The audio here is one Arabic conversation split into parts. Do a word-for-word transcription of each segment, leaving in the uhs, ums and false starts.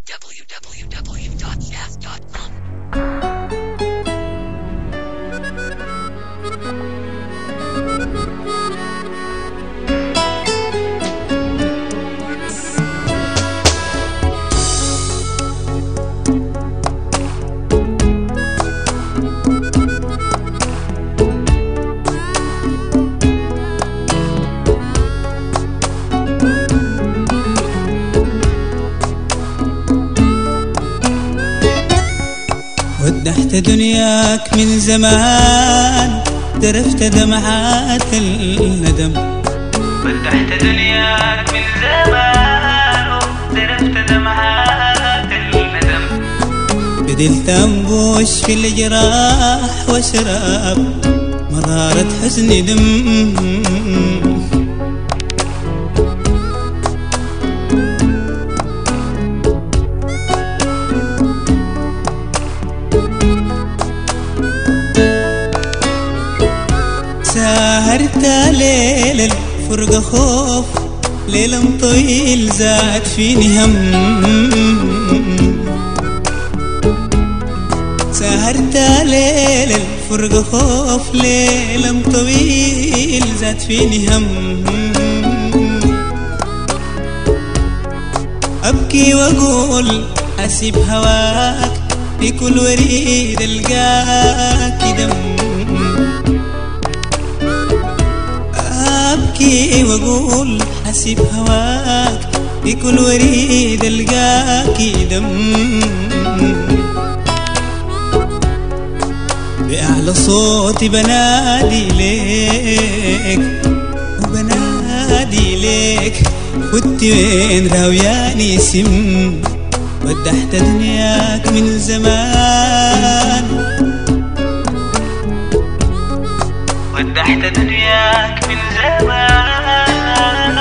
w w w dot jazz dot com. ودحت دنياك من زمان درفت دمعات الندم. ودحت دنياك من زمان درفت دمعات الندم. بدلت أنبوش في الجراح واشرب مرارة حزن دم. سهرت ليل الفرقة خوف، ليل طويل زاد فيني هم. سهرت ليل الفرقة خوف، ليل طويل زاد فيني هم. أبكي وأقول أسيب هواك في كل وريد ألقاك دم. أبكي وأقول أسيب هواك في كل وريد ألقاك دم. بأعلى صوتي بنادي ليك وبنادي ليك، كنت وين راوياني سم. ودحت دنياك من زمان، ودحت دنياك من زمان.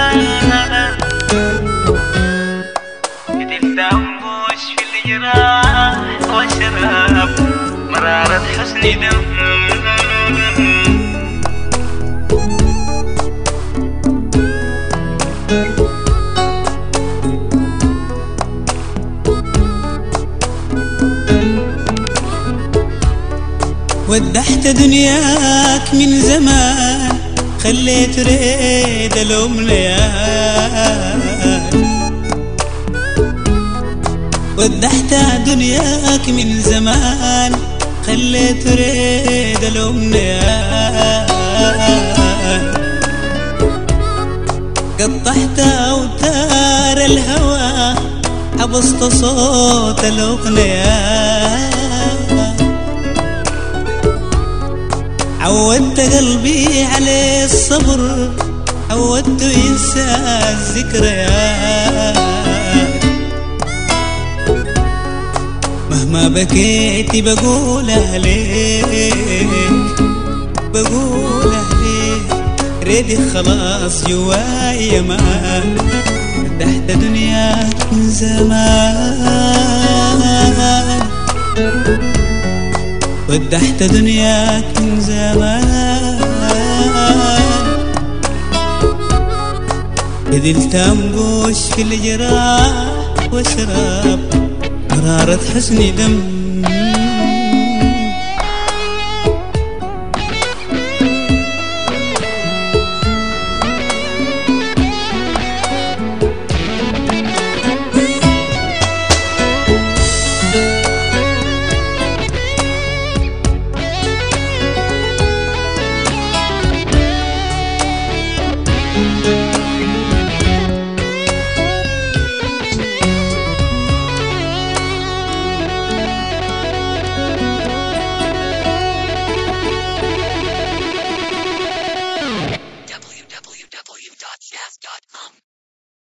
بدلت أنبوش في الجراح واشرب مرارة حزن دم. ودحت دنياك من زمان، خليت ريد الأمنيات. ودحت دنياك من زمان، خليت ريد الأمنيات. قطعت أوتار الهوى، حبست صوت الأغنيات. عودت قلبي على الصبر، عودت ينسى الذكريات. مهما بكيت بقولها ليك، بقولها ليك. ريدي خلاص جوايا ما ودحت دنياك من زمان، ودحت دنياك من زمان. بدلت أنبوش في الجراح واشرب مرارة حزن دم.